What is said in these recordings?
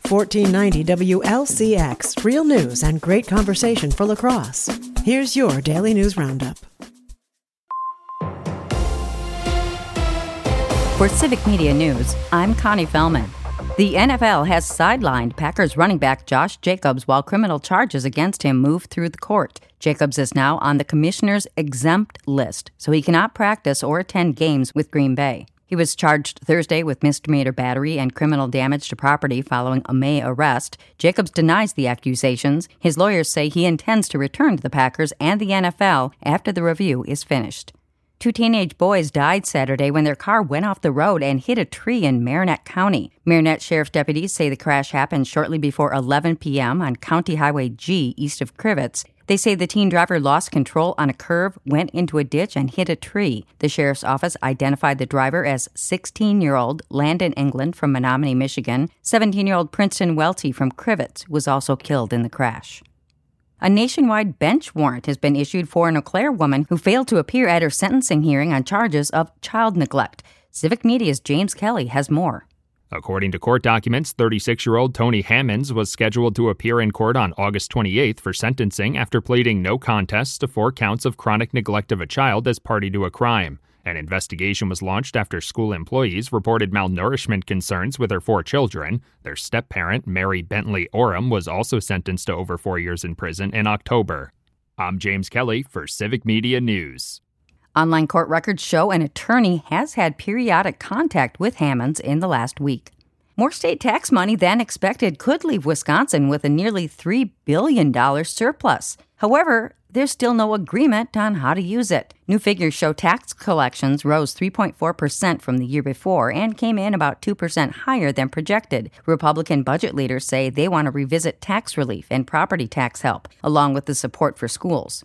1490 WLCX, real news and great conversation for La Crosse. Here's your Daily News Roundup. For Civic Media News, I'm Connie Fellman. The NFL has sidelined Packers running back Josh Jacobs while criminal charges against him move through the court. Jacobs is now on the commissioner's exempt list, so he cannot practice or attend games with Green Bay. He was charged Thursday with misdemeanor battery and criminal damage to property following a May arrest. Jacobs denies the accusations. His lawyers say he intends to return to the Packers and the NFL after the review is finished. 2 teenage boys died Saturday when their car went off the road and hit a tree in Marinette County. Marinette Sheriff's deputies say the crash happened shortly before 11 p.m. on County Highway G east of Crivitz. They say the teen driver lost control on a curve, went into a ditch, and hit a tree. The sheriff's office identified the driver as 16-year-old Landon England from Menominee, Michigan. 17-year-old Princeton Welty from Crivitz was also killed in the crash. A nationwide bench warrant has been issued for an Eau Claire woman who failed to appear at her sentencing hearing on charges of child neglect. Civic Media's James Kelly has more. According to court documents, 36-year-old Tony Hammonds was scheduled to appear in court on August 28th for sentencing after pleading no contest to 4 counts of chronic neglect of a child as party to a crime. An investigation was launched after school employees reported malnourishment concerns with her 4 children. Their step-parent, Mary Bentley Oram, was also sentenced to over 4 years in prison in October. I'm James Kelly for Civic Media News. Online court records show an attorney has had periodic contact with Hammonds in the last week. More state tax money than expected could leave Wisconsin with a nearly $3 billion surplus. However, there's still no agreement on how to use it. New figures show tax collections rose 3.4% from the year before and came in about 2% higher than projected. Republican budget leaders say they want to revisit tax relief and property tax help, along with the support for schools.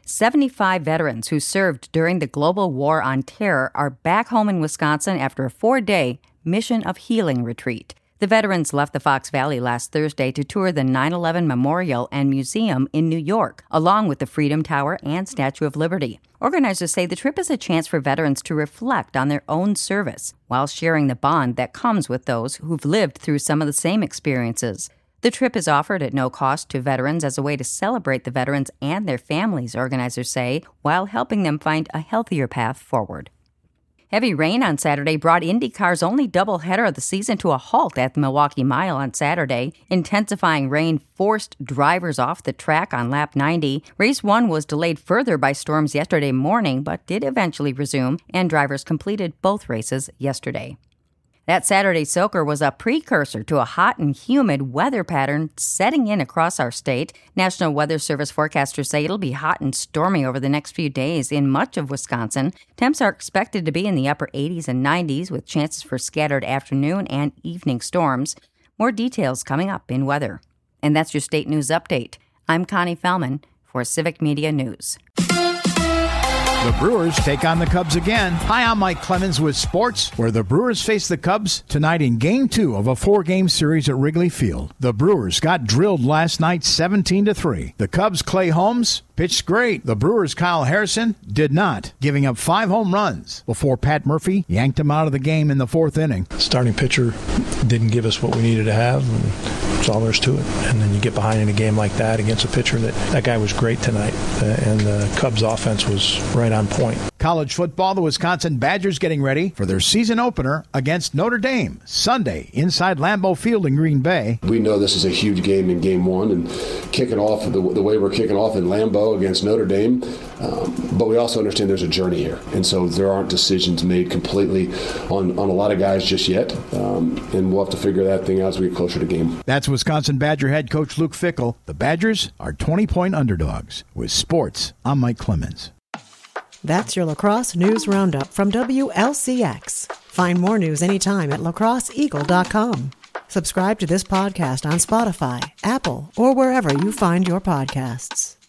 75 veterans who served during the global war on terror are back home in Wisconsin after a 4-day Mission of Healing retreat. The veterans left the Fox Valley last Thursday to tour the 9/11 Memorial and Museum in New York, along with the Freedom Tower and Statue of Liberty. Organizers say the trip is a chance for veterans to reflect on their own service while sharing the bond that comes with those who've lived through some of the same experiences. The trip is offered at no cost to veterans as a way to celebrate the veterans and their families, organizers say, while helping them find a healthier path forward. Heavy rain on Saturday brought IndyCar's only doubleheader of the season to a halt at the Milwaukee Mile on Saturday. Intensifying rain forced drivers off the track on lap 90. Race 1 was delayed further by storms yesterday morning, but did eventually resume, and drivers completed both races yesterday. That Saturday soaker was a precursor to a hot and humid weather pattern setting in across our state. National Weather Service forecasters say it'll be hot and stormy over the next few days in much of Wisconsin. Temps are expected to be in the upper 80s and 90s with chances for scattered afternoon and evening storms. More details coming up in weather. And that's your state news update. I'm Connie Fellman for Civic Media News. The Brewers take on the Cubs again. Hi, I'm Mike Clemens with sports, where the Brewers face the Cubs tonight in Game 2 of a 4-game series at Wrigley Field. The Brewers got drilled last night 17-3. The Cubs' Clay Holmes pitched great. The Brewers' Kyle Harrison did not, giving up 5 home runs before Pat Murphy yanked him out of the game in the 4th inning. Starting pitcher didn't give us what we needed to have, and that's all there is to it. And then you get behind in a game like that against a pitcher that guy was great tonight, and the Cubs' offense was right on point. College football, the Wisconsin Badgers getting ready for their season opener against Notre Dame Sunday inside Lambeau Field in Green Bay. We know this is a huge game in Game 1, and kicking off the way we're kicking off in Lambeau against Notre Dame, but we also understand there's a journey here, and so there aren't decisions made completely on a lot of guys just yet, and we'll have to figure that thing out as we get closer to game. That's Wisconsin Badger head coach Luke Fickell. The Badgers are 20-point underdogs. With sports, I'm Mike Clemens. That's your La Crosse News Roundup from WLCX. Find more news anytime at lacrosseeagle.com. Subscribe to this podcast on Spotify, Apple, or wherever you find your podcasts.